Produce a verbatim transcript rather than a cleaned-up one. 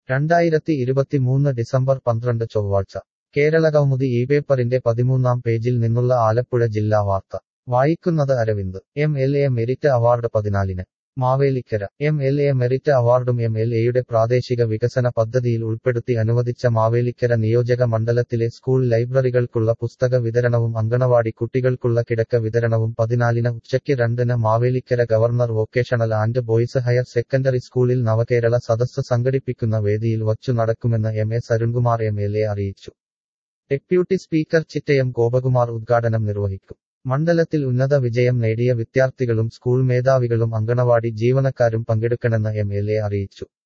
രണ്ടായിരത്തി ഇരുപത്തിമൂന്ന് ഡിസംബർ പന്ത്രണ്ട് ചൊവ്വാഴ്ച കേരളകൗമുദി ഈ പേപ്പറിന്റെ പതിമൂന്നാം പേജിൽ നിന്നുള്ള ആലപ്പുഴ ജില്ലാ വാർത്ത വായിക്കുന്നത് Aravind M L A merit award പതിനാലിന് Mavelikkara M L A merit അവാർഡും എം എൽ എയുടെ പ്രാദേശിക വികസന പദ്ധതിയിൽ ഉൾപ്പെടുത്തി അനുവദിച്ച മാവേലിക്കര നിയോജക മണ്ഡലത്തിലെ സ്കൂൾ ലൈബ്രറികൾക്കുള്ള പുസ്തക വിതരണവും അങ്കണവാടി കുട്ടികൾക്കുള്ള കിടക്ക വിതരണവും പതിനാലിന് ഉച്ചയ്ക്ക് രണ്ടിന് Mavelikkara governor vocational and boys higher secondary സ്കൂളിൽ നവകേരള സദസ്സ് സംഘടിപ്പിക്കുന്ന വേദിയിൽ വച്ചു നടക്കുമെന്ന് M A Arunkumar M L A അറിയിച്ചു. ഡെപ്യൂട്ടി സ്പീക്കർ ചിറ്റയം ഗോപകുമാർ ഉദ്ഘാടനം നിർവഹിക്കും. മണ്ഡലത്തിൽ ഉന്നത വിജയം നേടിയ വിദ്യാർത്ഥികളും സ്കൂൾ മേധാവികളും അങ്കണവാടി ജീവനക്കാരും പങ്കെടുക്കണമെന്ന് എം എൽ എ അറിയിച്ചു.